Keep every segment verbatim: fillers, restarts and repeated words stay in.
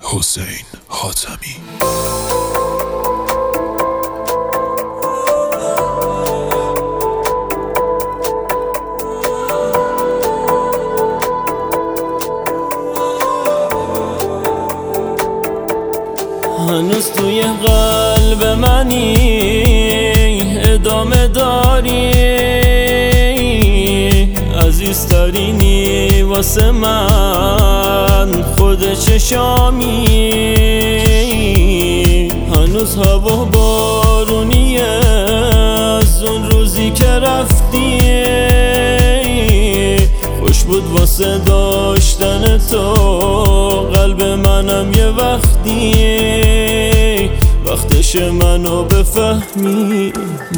حسین حاتمی. هنوز توی قلب منی، ادامه داری، عزیزترینی واسه من، خود چشامی. هنوز هوا بارونیه از اون روزی که رفتی، خوش بود واسه داشتن تو قلب منم یه وقتی، وقتش منو بفهمی.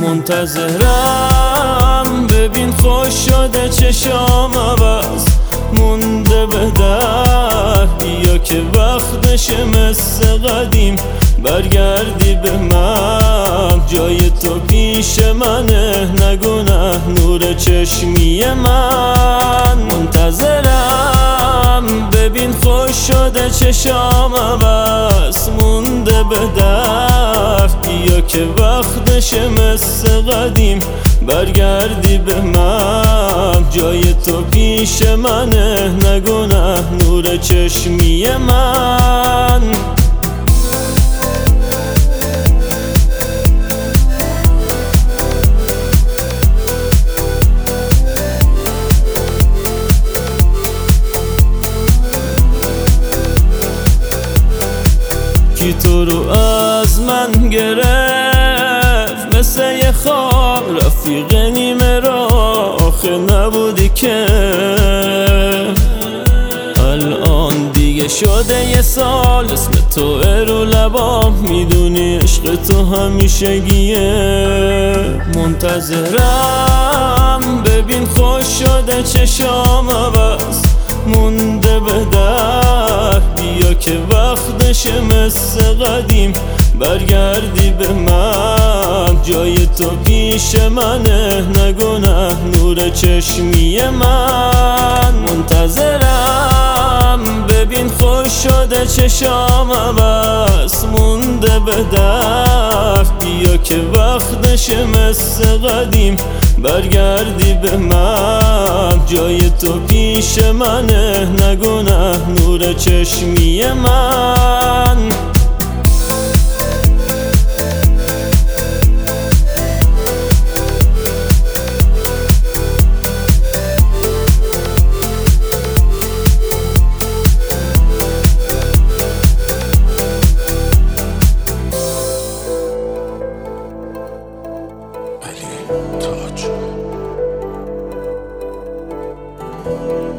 منتظرم ببین خوش شده چشام عوض مونده به در، بیا که وقتش مثل قدیم برگردی به من. جای تو پیش منه نگونه نور چشمی من. منتظرم ببین خوش شده چشام عوض مونده به در، بیا که وقتش مثل قدیم برگردی به من. جای تو پیش منه نگونه نور چشمی من. کی تو رو از من گرفت مثل یه خواب، رفیق نیمه را آخه نبودی که. الان دیگه شده یه سال اسم تو رو لبام، میدونی عشق تو همیشگیه. منتظرم ببین خوش شده چشام عوض مونده به در، بیا که وقتش مثل قدیم برگردی به من. جای تو پیش منه نگونه نور چشمی من. منتظرم ببین خوش شده چشام عوض مونده به در، بیا که وقتش مثل قدیم برگردی به من. جای تو پیش منه نگونه نور چشمی من. علی تاج.